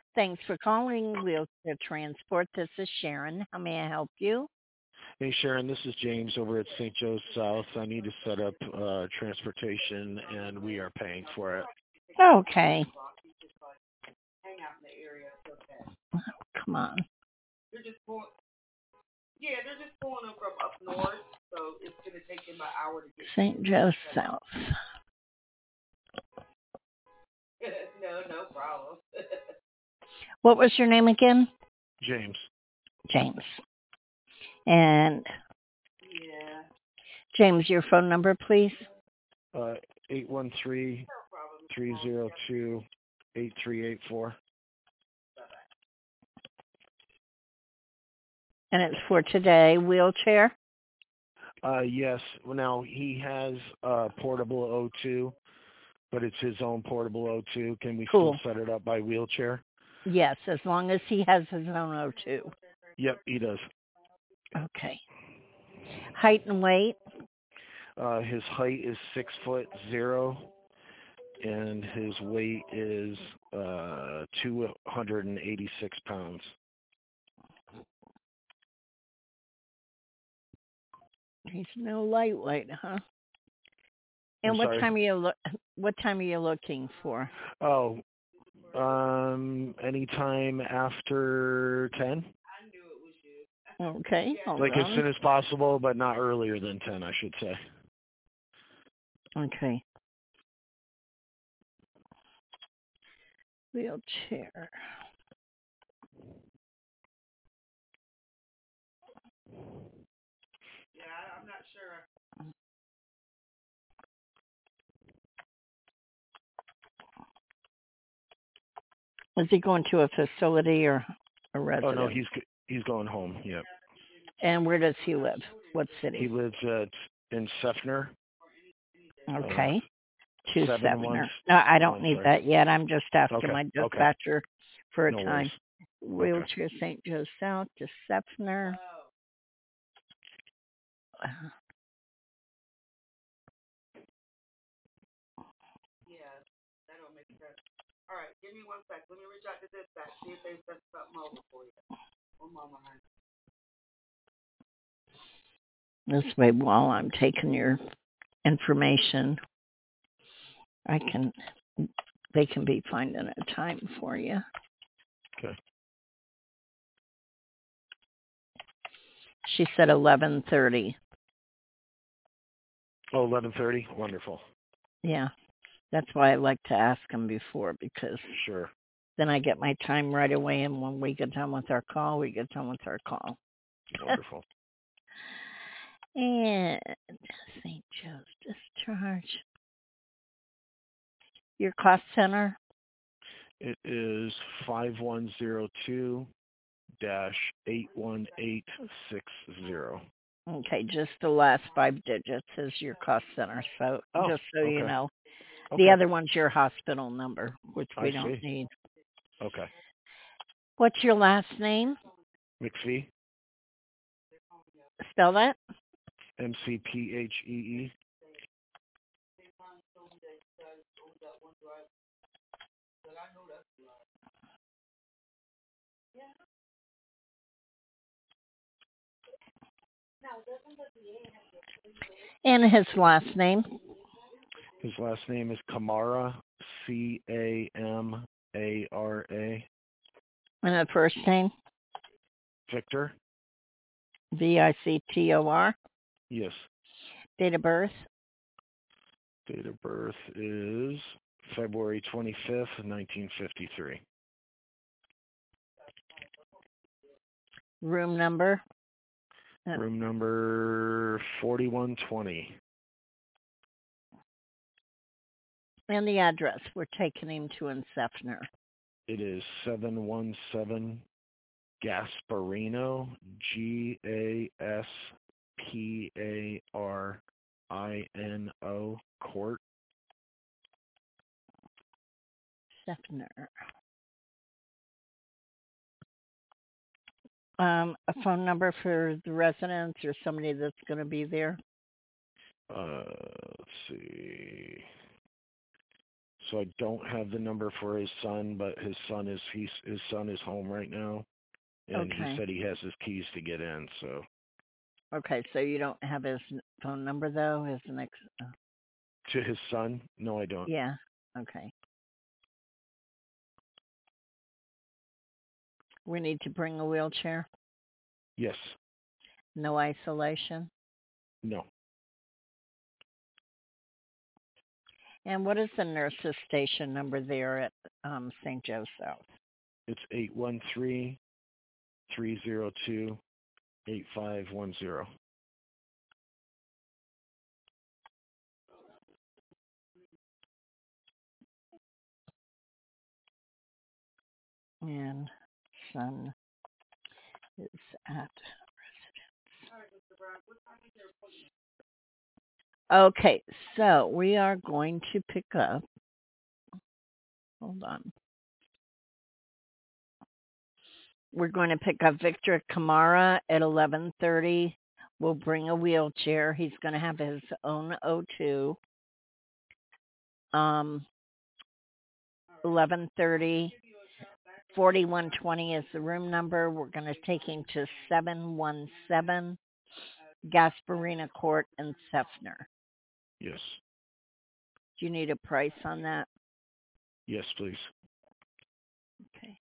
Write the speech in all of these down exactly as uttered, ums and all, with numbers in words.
Thanks for calling Wheelchair Transport. This is Sharon. How may I help you? Hey Sharon, this is James over at Saint Joe's South. I need to set up uh, transportation, and we are paying for it. Okay, come on. Saint Joe South. What was your name again? James, James. And James, your phone number, please. uh, eight one three, three zero two, eight three eight four. And it's for today, wheelchair. Uh, yes, well, now he has uh, portable O two, but it's his own portable O two. Can we Cool. still set it up by wheelchair? Yes, as long as he has his own O two. Yep, he does. Okay. Height and weight? Uh, his height is six foot zero, and his weight is uh, two hundred eighty-six pounds. He's no lightweight, huh? I'm And what sorry. time are you lo- what time are you looking for? Oh, um, anytime after ten? Okay, hold Like as on. soon as possible, but not earlier than ten, I should say. Okay. Wheelchair. Is he going to a facility or a Oh no, residence? he's he's going home. Yep. And where does he live? What He city? lives at in Sefner. Uh, Okay. To seven one. Sefner. No, I Oh, don't I'm need sorry. that yet. I'm just asking Okay. my Okay. dispatcher for a No worries. time. Okay. Wheelchair Saint Joe South to Sefner. Uh, This way, while I'm taking your information, I can they can be finding a time for you. Okay. She said eleven thirty. Oh, eleven thirty. Wonderful. Yeah, that's why I like to ask them before because Sure. then I get my time right away, and when we get done with our call, we get done with our call. Wonderful. And Saint Joe's discharge. Your cost center? It is five one zero two dash eight one eight six zero. Okay, just the last five digits is your cost center. So Oh, just so you okay. know, the Okay. other one's your hospital number, which I we don't see. need. Okay. What's your last name? McPhee. Spell that. M C P H E E. And his last name. His last name is Camara. C A M A R A. And the first name. Victor. V I C T O R. Yes. Date of birth. Date of birth is February twenty-fifth, nineteen fifty-three. Room number. Uh, Room number forty-one twenty. And the address we're taking him to in Sefner. It is seven one seven Gasparino, G A S P A R I N O Court. Sefner. Um, a phone number for the residents or somebody that's going to be there. Uh, let's see. So I don't have the number for his son, but his son is he's his son is home right now, and Okay. he said he has his keys to get in. So Okay, so you don't have his n- phone number though? His next. Uh, to his son, no, I don't. yeah. Okay. We need to bring a wheelchair. Yes, No isolation. no. And what is the nurse's station number there at um, Saint Joe South? It's eight one three three zero two eight five one zero. And son is at Okay, so we are going to pick up. Hold on. We're going to pick up Victor Kamara at eleven thirty. We'll bring a wheelchair. He's going to have his own O two. Um, eleven thirty. forty-one twenty is the room number. We're going to take him to seven one seven Gasparina Court in Sefner. Yes. Do you need a price on that? Yes, please. Okay.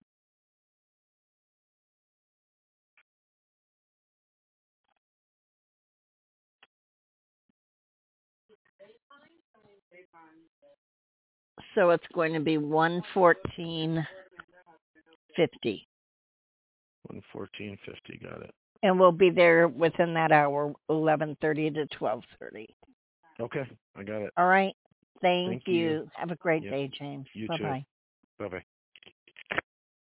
So it's going to be one fourteen fifty. One fourteen fifty. Got it. And we'll be there within that hour, eleven thirty to twelve thirty. Okay, I got it. All right. Thank, Thank you. you. Have a great Yep. day, James. You Bye too. bye. Bye bye.